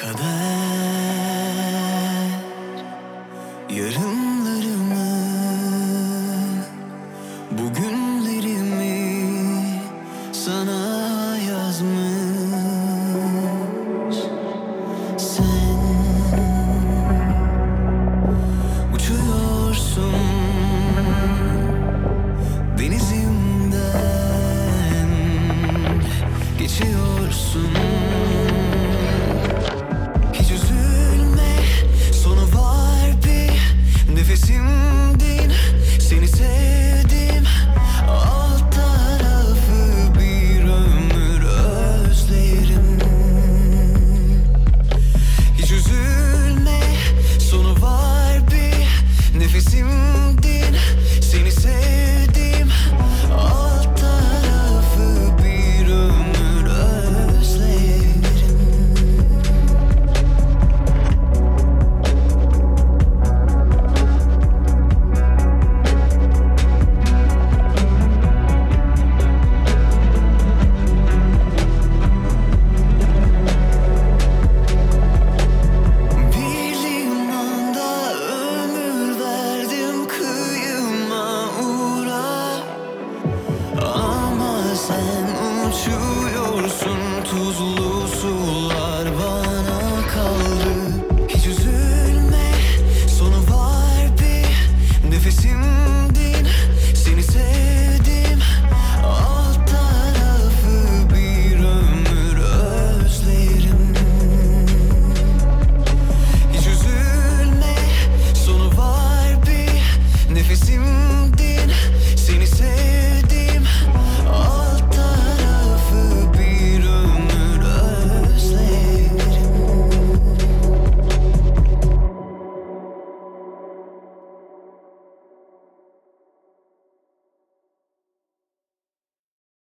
Yarınlarımı, bugünlerimi sana yazmış. Sen uçuyorsun denizimden, geçiyorsun. Hiç üzülme, sonu var bir nefesimdin. Seni sevdim, alt tarafı bir ömür özlerim. Hiç üzülme, sonu var bir nefesimdin. Seni sevdim, alt tarafı bir ömür özlerim. Bir limanda ömür verdim, kıyıma uğra. Ama sen uçuyorsun, tuzlu sular bana kaldı. Hiç üzülme, sonu var bir nefesimdin. Seni sevdim, alt tarafı bir ömür özlerim. Hiç üzülme, sonu var bir nefesim